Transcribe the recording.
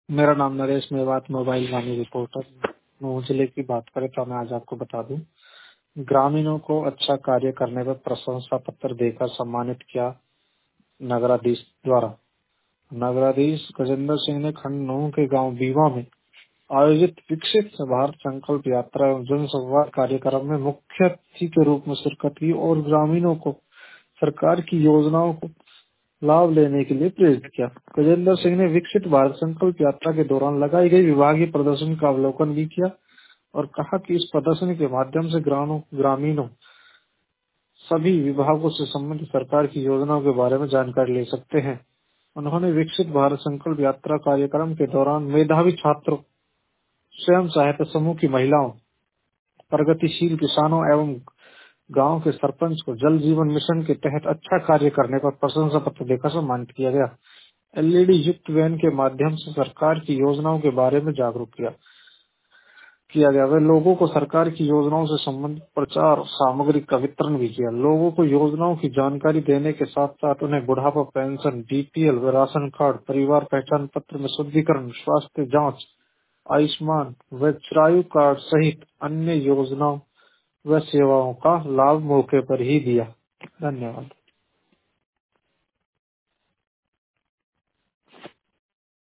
मेरा नाम Naresh Mewat, mobile Vani reporter Nuh जिले की बात करें तो मैं आज आपको बता दूं, ग्रामीणों को अच्छा कार्य करने पर प्रशंसा पत्र देकर सम्मानित किया नगराधीश द्वारा। नगराधीश गजेंद्र सिंह ने खंड नूह के गांव बीवा में आयोजित विकसित भारत संकल्प यात्रा एवं जन संवाद कार्यक्रम में मुख्य अतिथि के रूप में शिरकत की और ग्रामीणों को सरकार की योजनाओं को लाभ लेने के लिए प्रेरित किया। गजेंद्र सिंह ने विकसित भारत संकल्प यात्रा के दौरान लगाई गई विभागीय प्रदर्शन का अवलोकन भी किया और कहा कि इस प्रदर्शनी के माध्यम से ग्रामीणों सभी विभागों से संबंधित सरकार की योजनाओं के बारे में जानकारी ले सकते हैं। उन्होंने विकसित भारत संकल्प यात्रा कार्यक्रम के दौरान मेधावी छात्रों, स्वयं सहायता समूह की महिलाओं, प्रगतिशील किसानों एवं गांव के सरपंच को जल जीवन मिशन के तहत अच्छा कार्य करने पर प्रशंसा पत्र देकर सम्मानित किया गया। एलईडी युक्त वैन के माध्यम से सरकार की योजनाओं के बारे में जागरूक किया गया। वे लोगों को सरकार की योजनाओं से संबंधित प्रचार सामग्री का वितरण भी किया। लोगों को योजनाओं की जानकारी देने के साथ साथ उन्हें बुढ़ापा पेंशन, बीपीएल व राशन कार्ड, परिवार पहचान पत्र में शुद्धिकरण, स्वास्थ्य जांच, आयुष्मान व चिरायु कार्ड सहित अन्य योजनाओं व सेवाओं का लाभ मौके पर ही दिया। धन्यवाद।